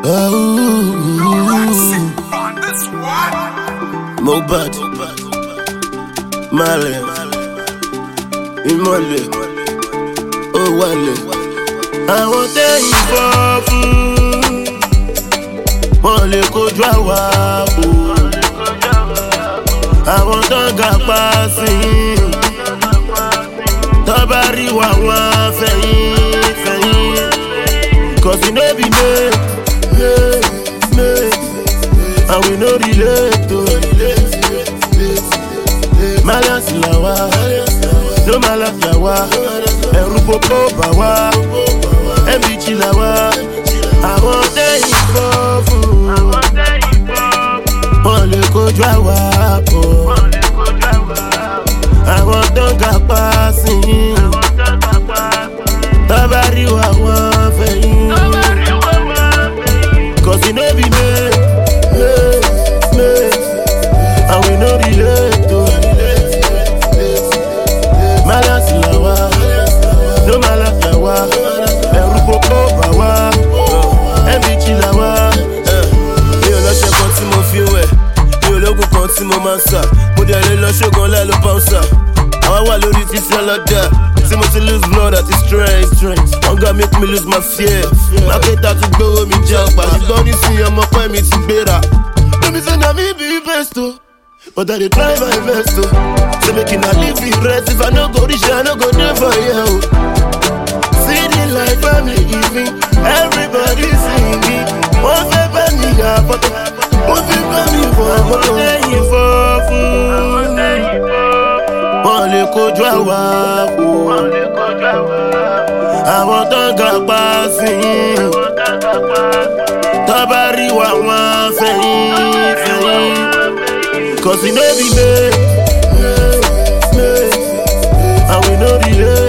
Mohbad, Marley, Imole, Owale. Àwọn tẹ́yìn fọ́ fún wọn lè kojú àwa o. Àwọn tó ń ga pa sí tó bá rí wa wọn fẹ̀yìn fẹ̀yìn. Cause we no be made, and we no relate to. Malas la wa, no malas la wa. Ẹ̀rù popo bà wá, ẹ̀mìjì la wa. Àwọn tẹ́yìn fọ́ fún wọn lè kojú àwa pọ̀. Àwọn tó ń ga pa sí tó bá rí wa wọn fẹ̀yìn. Cause we no be made, and we no relate to. Malas la wa, no malas la wa. Ẹ̀rù popo bà wá, ẹ̀mìjì la wa. Mi ò lọ́ṣẹ́ kan tí mo fi wẹ̀, mi ò lóògùn kan tí mo máa ń sà. Mo dẹ̀ lè lọ ṣògan láì ló bouncer. Àwa wà lórí títí ọlọ́dà, tí mo ti lose blood àti strength. Hunger make me lose my fear. Mákẹ́tà tún gbówó mi jẹ́ ọ̀pá. Ṣùgbọ́n nísìnyí ọmọ pẹ́ mi ti gbéra. Lómi say na me be best o, but I dey try my best o. So make una leave the rest. If I no go reach, I no go dey for here o. See the life family giving, everybody singing. Wọ́n fẹ́ bá mi yà fọ́tò, wọ́n fi bá mi fọ́ fọ́tò. Àwọn tẹ́yìn fọ́ fún wọn lè kojú àwa kù. Àwọn tó ń ga pa sí tó bá rí wa wọn fẹ̀yìn fẹ̀yìn. Cause we no be made, and we no relate.